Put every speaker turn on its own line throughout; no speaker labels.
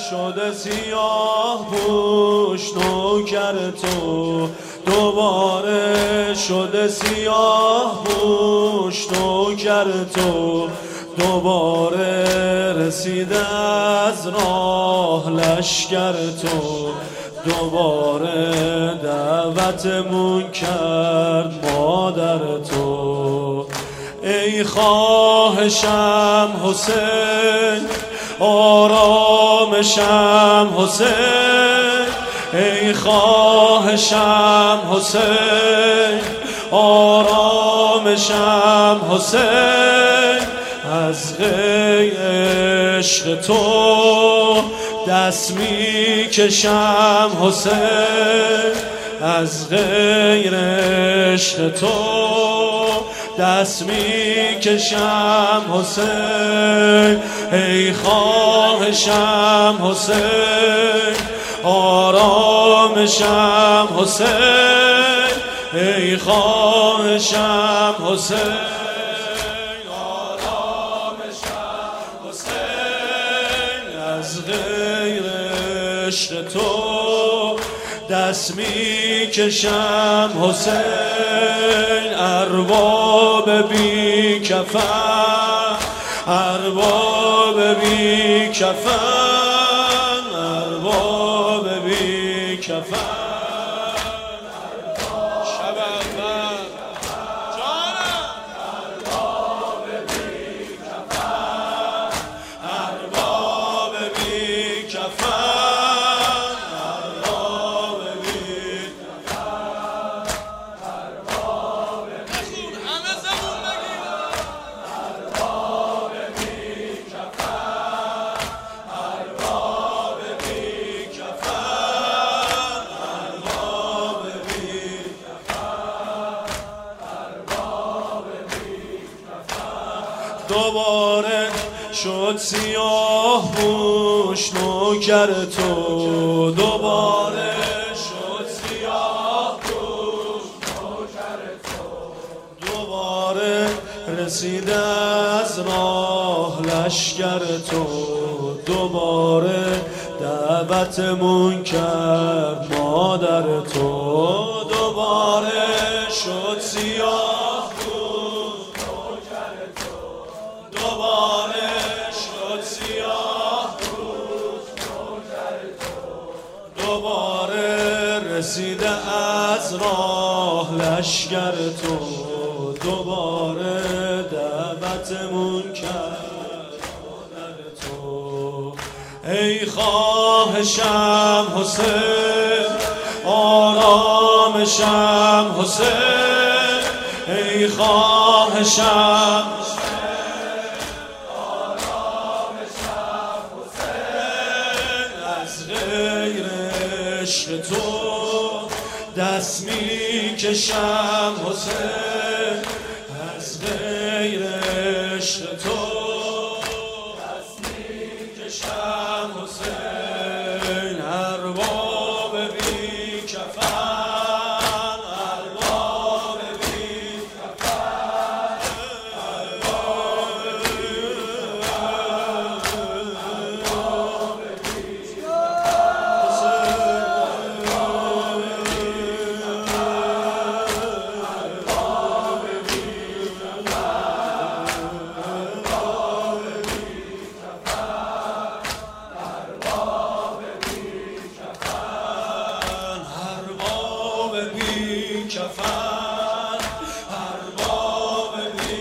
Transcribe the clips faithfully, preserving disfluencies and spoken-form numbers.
شده سیاه پوش نوکر تو، دوباره شده سیاه پوش نوکر تو، دوباره رسیده از راه لشکر تو، دوباره دعوتمون کرد مادر تو. ای خواهشم حسین، آرامشم حسین، ای خواهشم حسین، آرامشم حسین، از غیر عشق تو دست می کشم حسین، از غیر عشق تو دست می کشم حسین. ای خواهشم حسین، آرامشم حسین، ای خواهشم حسین، آرامشم حسین، از غیر عشق تو دست می کشم حسین. ارباب بی کفن، ارباب بی کفن، ارباب بی کفن، شب اول جانم، ارباب بی کفن، ارباب بی کفن، ارباب بی کفن، ارباب بخون همه زبون بگید، ارباب بی کفن، ارباب بی کفن، ارباب بی کفن، ارباب بی کفن. دوباره شد سیاه پوش نوکر تو، دوباره شد سیاه پوش نوکر تو، دوباره رسیده از راه لشکر تو، دوباره دعوتمون کرد مادر تو، دوباره شد سیاه پوش نوکر تو، دوباره شد سیاه پوش نوکر تو، دوباره رسیده از راه لشکر تو، دوباره دعوتمون کرد مادر تو. ای خواهشم حسین، آرامشم حسین، ای خواهشم حسین، آرامشم حسین، از غیر عشق تو دست می کشم حسین، از غیر عشق تو دست می کشم حسین. ارباب بی کفن، ارباب بی کفن، ارباب بی کفن، ارباب بی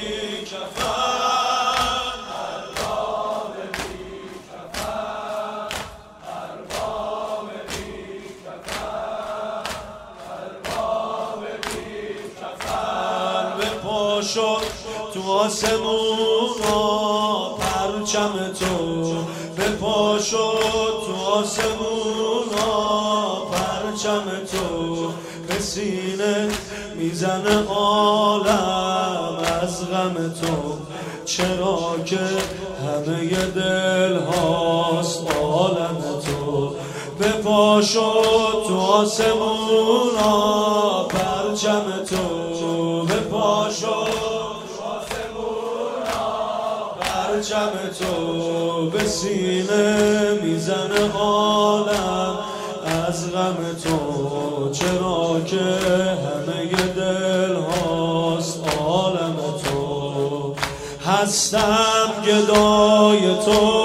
کفن، ارباب بی کفن، ارباب بی کفن، ارباب بی کفن. به پا شد تو آسمونا پرچم تو، به پا شد تو آسمونا پرچم تو، به سینه میزنه عالم از غم تو، چرا که همه دل هاست عالم تو. به پا شد تو آسمونا پرچم تو، به پا شد تو آسمونا پرچم پرچم تو به سینه میزنه عالم از غم تو، چرا که همه دل هاست عالم تو. هستم گدای تو،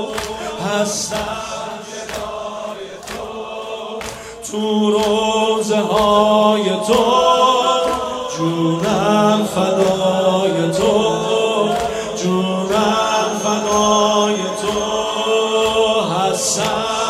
هستم گدای تو، تو روزه های تو جونم فدای تو، جونم فدای تو. هستم